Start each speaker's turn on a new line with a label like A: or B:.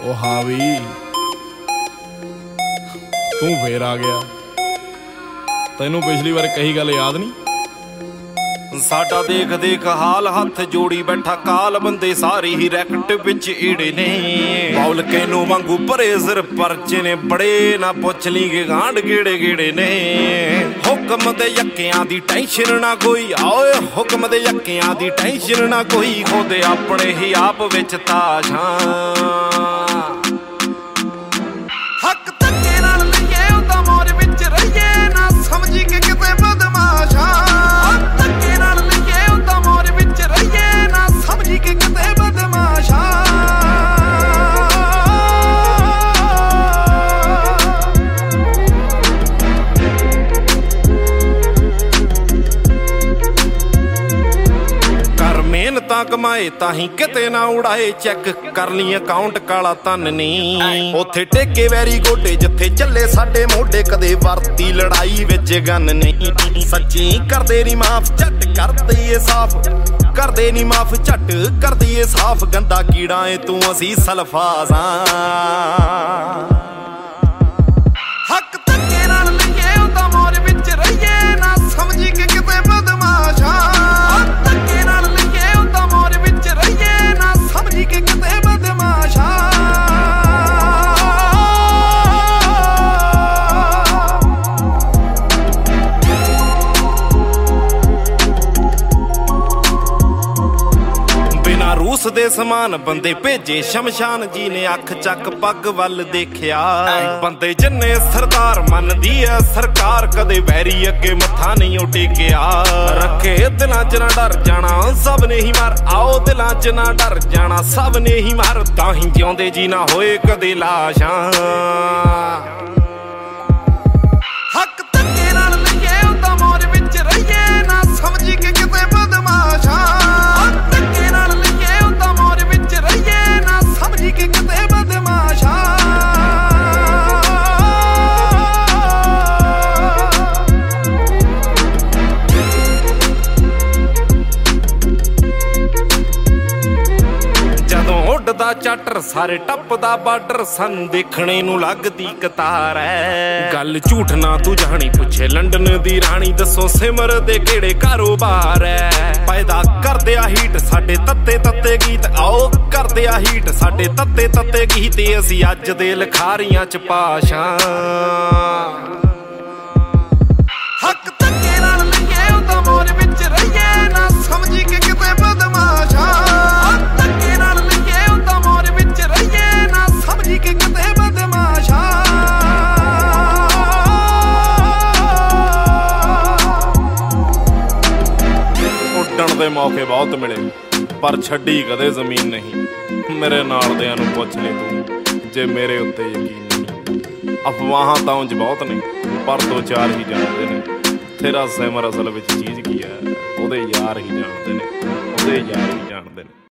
A: ਉਹ ਹਾਂ ਵੀ ਤੂੰ ਫੇਰ ਆ ਗਿਆ। ਤੈਨੂੰ ਪਿਛਲੀ ਵਾਰ ਕਹੀ ਗੱਲ ਯਾਦ ਨਹੀਂ?
B: ਸਾਡਾ ਦੇਖ ਦੇਖ ਹਾਲ ਹੱਥ ਜੋੜੀ ਬੈਠਾ ਕਾਲ ਬੰਦੇ ਸਾਰੀ ਹੀ ਰੈਕਟ ਵਿੱਚ ਈੜੇ ਨੇ ਬੌਲ ਕੇ ਨੂੰ ਵਾਂਗੂ ਭਰੇ ਸਿਰ ਪਰਚੇ ਨੇ ਬੜੇ ਨਾ ਪੁੱਛ ਲਈ ਕਿ ਗਾਂਢ ਗੇੜੇ ਗੇੜੇ ਨੇ ਹੁਕਮ ਦੇ ਯੱਕਿਆਂ ਦੀ ਟੈਨਸ਼ਨ ਨਾ ਕੋਈ ਓਏ ਹੁਕਮ ਦੇ ਯੱਕਿਆਂ ਦੀ ਟੈਨਸ਼ਨ ਨਾ ਕੋਈ ਖੋਦੇ ਆਪਣੇ ਹੀ ਆਪ ਵਿੱਚ ਤਾਸ਼ਾਂ ਹੱਕ ਧੱਕੇ ਨਾਲ ਲਈਏ ਉਹਦਾ ਮੋਰ ਵਿੱਚ ਰਹੀਏ ਨਾ ਸਮਝੀ ਕਿ ਕਿਤੇ ਬਦਮਾਸ਼ਾਂ ਤਾਂ ਕਮਾਏ ਤਾਂ ਹੀ ਕਿਤੇ ਨਾ ਉਡਾਏ ਚੈੱਕ ਕਰ ਲਈ ਅਕਾਊਂਟ ਕਾਲਾ ਧਨ ਨੀ ਉੱਥੇ ਟੇਕੇ ਵੈਰੀ ਗੋਡੇ ਜਿੱਥੇ ਚੱਲੇ ਸਾਡੇ ਮੋਢੇ ਕਦੇ ਵਰਤੀ ਲੜਾਈ ਵਿੱਚ ਗਨ ਨਹੀਂ ਸੱਚੀ ਕਰਦੇ ਨੀ ਮਾਫ ਝੱਟ ਕਰਦੇ ਏ ਸਾਫ ਕਰਦੇ ਨੀ ਮਾਫ ਝੱਟ ਕਰਦੀ ਏ ਸਾਫ ਗੰਦਾ ਕੀੜਾ ਏ ਤੂੰ ਅਸੀਂ ਸਲਫਾਜ਼ਾਂ ਹੱਕ ਧੱਕੇ ਨਾਲ ਲਈਏ ਉਹਦਾ ਮੋਰ ਵਿੱਚ ਰਹੀਏ ਨਾ ਸਮਝੀ ਕਿ ਕਿਤੇ ਬਦਮਾਸ਼ਾਂ ਧੱਕੇ ਨਾਲ ਕਿ ਕਿਤੇ ਬਦਮਾਸ਼ਾਂ ਬਿਨਾਂ ਰੂਸ ਦੇ ਸਮਾਨ ਬੰਦੇ ਭੇਜੇ ਸ਼ਮਸ਼ਾਨ ਜੀ ਨੇ ਅੱਖ ਚੱਕ ਪੱਗ ਵੱਲ ਦੇਖਿਆ ਬੰਦੇ ਜਿੰਨੇ ਸਰਦਾਰ ਮੰਨਦੀ ਐ ਸਰਕਾਰ ਕਦੇ ਵੈਰੀ ਅੱਗੇ ਮੱਥਾ ਨਹੀਂ ਉਹ ਟੇਕਿਆ ਰੱਖੇ ਦਿਲਾਂ 'ਚ ਨਾ ਡਰ ਜਾਣਾ ਸਭ ਨੇ ਹੀ ਮਾਰ ਆਓ ਦਿਲਾਂ 'ਚ ਨਾ ਡਰ ਜਾਣਾ ਸਭ ਨੇ ਹੀ ਮਾਰ ਤਾਂ ਹੀ ਜਿਉਂਦੇ ਜੀ ਨਾ ਹੋਏ ਕਦੇ ਲਾਸ਼ਾਂ ਹੱਕ ਧੱਕੇ ਨਾਲ ਲਈਏ ਉਹਦਾ ਮੋਰ ਵਿੱਚ ਰਹੀਏ ਨਾ ਸਮਝੀ ਕਿ ਕਿਤੇ ਬਦਮਾਸ਼ਾਂ ਧੱਕੇ ਨਾਲ ਲਈਏ ਉਹਦਾ ਮੋਰ ਵਿੱਚ ਰਹੀਏ ਨਾ ਸਮਝੀ ਕਿ ਕਿਤੇ ਬਦਮਾਸ਼ਾਂ ਦਾ ਚਾਟਰ ਸਾਰੇ ਟੱਪਦਾ ਬਾਰਡਰ ਸਾਨੂੰ ਦੇਖਣੇ ਨੂੰ ਲੱਗਦੀ ਕਤਾਰ ਐ ਗੱਲ ਝੂਠ ਨਾ ਤੂੰ ਜਾਣੀ ਪੁੱਛੇ ਲੰਡਨ ਦੀ ਰਾਣੀ ਦੱਸੋ ਸਿਮਰ ਦੇ ਕਿਹੜੇ ਕਾਰੋਬਾਰ ਐ ਪੈਦਾ ਕਰਦੇ ਆ ਹੀਟ ਸਾਡੇ ਤੱਤੇ ਤੱਤੇ ਗੀਤ ਆਓ ਕਰਦੇ ਆ ਹੀਟ ਸਾਡੇ ਤੱਤੇ ਤੱਤੇ ਗੀਤ ਅਸੀਂ ਅੱਜ ਦੇ ਲਿਖਾਰੀਆਂ 'ਚ ਪਾਸ਼ਾਂ ਹੱਕ ਧੱਕੇ ਨਾਲ ਲਈਏ ਉਹਦਾ ਮੋਰ ਵਿੱਚ ਰਹੀਏ ਨਾ ਸਮਝੀ ਕਿ ਕਿਤੇ ਬਦਮਾਸ਼ਾਂ ਧੱਕੇ ਨਾਲ ਸਮਝੀ ਕਿ ਕਿਤੇ ਬਦਮਾਸ਼ਾਂ ਉੱਡਣ ਦੇ ਮੌਕੇ ਬਹੁਤ ਮਿਲੇ ਪਰ ਛੱਡੀ ਕਦੇ ਜ਼ਮੀਨ ਨਹੀਂ ਮੇਰੇ ਨਾਲ ਦਿਆਂ ਨੂੰ ਪੁੱਛ ਲੈ ਤੂੰ ਜੇ ਮੇਰੇ ਉੱਤੇ ਯਕੀਨ ਨਹੀਂ ਅਫਵਾਹਾਂ ਤਾਂ ਉਂਝ ਬਹੁਤ ਨੇ ਪਰ ਦੋ ਚਾਰ ਹੀ ਜਾਣਦੇ ਨੇ ਤੇਰਾ ਸਿਮਰ ਅਸਲ ਵਿੱਚ ਚੀਜ਼ ਕੀ ਹੈ ਉਹਦੇ ਯਾਰ ਹੀ ਜਾਣਦੇ ਨੇ ਉਹਦੇ ਯਾਰ ਹੀ ਜਾਣਦੇ ਨੇ।